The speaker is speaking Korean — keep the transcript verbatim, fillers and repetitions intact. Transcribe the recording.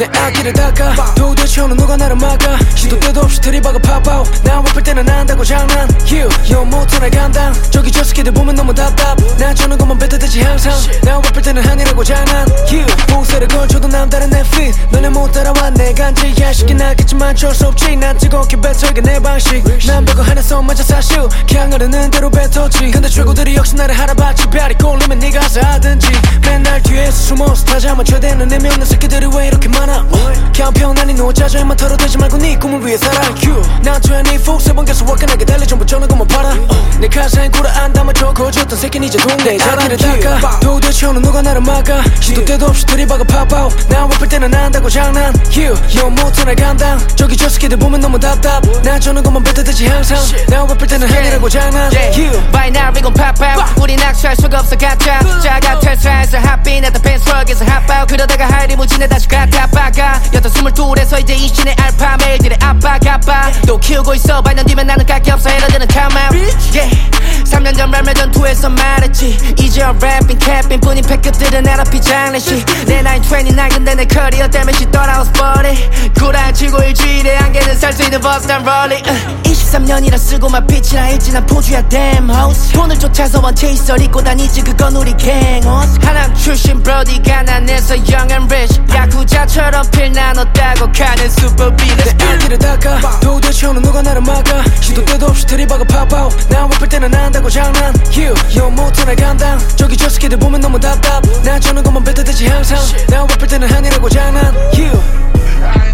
내 앞길을 닦아 도대체 어느 누가 나를 막아 시도 때도 없이 들이박아 팝아웃 나 바쁠 때는 안 한다고 장난 You 요 못해 날 감당 저기 저 새끼들 보면 너무 답답 나 저는 것만 뱉어대지 항상 나 바쁠 때는 아니라고 장난 You 봉쇄를 걸쳐도 남다른 내 fit 너네 못 따라와 내 간지 야식이 나겠지만 어쩔 수 없지 난 뜨겁게 뱉어이게 내 방식 난 별거 하나서 맞아 사실 그냥 흐르는 대로 뱉었지 근데 최고들이 역시 나를 하라봤지 별이 꼴리면 네가 하자 하든지 맨날 뒤에서 숨어서 다 잡아쳐대는 내미 없는 새끼들이 왜 이렇게 많아 campeão 난이 너 짜증만 털어대지 말고 네 꿈을 위해 살아 난 이십사 세번 계속 화끈하게 달려 전부 저는 것만 팔아 내 가사에 구라 안 담아줘 거졌던 새끼는 이제 동네 자랑을 닦아 도대체 어느 누가 나를 막아 시도 때도 없이 들이박아 팝아웃 나 바쁠 때는 안 한다고 장난 You 요 못해 날 감당 저기 저 새끼들 보면 너무 답답 나 저는 것만 뱉어대지 항상 나 바쁠 때는 아니라고 장난 You By now we gon' pop out 우린 악수할 수가 없어 가짜 자가 퇴사해서 핫빈 at the pen slug에서 핫바우 그러다가 할리 무진에 다시 갖다 박아 여든 스물둘에서 이제 이신의 알파 매일들의 아빠 가빠 또 키우고 있어 반 년 뒤면 나는 깎여 없어 헤러드는 come out yeah 삼 년 전 랄매 전투에서 말했지 이제 랩인 캡인 뿐인 패급들은 에러피 장례식 내 나이 이십구 근데 내 커리어 때문에 she thought I was forty 구라치고 일주일에 한 개는 살 수 있는 버스탄 롤리 이십삼 년이라 쓰고만 빛이나 했지 난 포주야 damn host 돈을 쫓아서 원 체이서를 입고 다니지 그건 우리 갱호스 하남 출신 브로디 가난해서 young and rich 야쿠자처럼 필난 없다고 가는 슈퍼 비너스 내 앞길을 닦아 도대체 어느 누가 나를 막아 시도 때도 없이 들이박아 팝아웃 나 바쁠 때는 안 한다고 장난 You 요 못해 날 감당 저기 저 새끼들 보면 너무 답답 나 저는 것만 뱉어대지 항상 나 바쁠 때는 아니라고 장난 You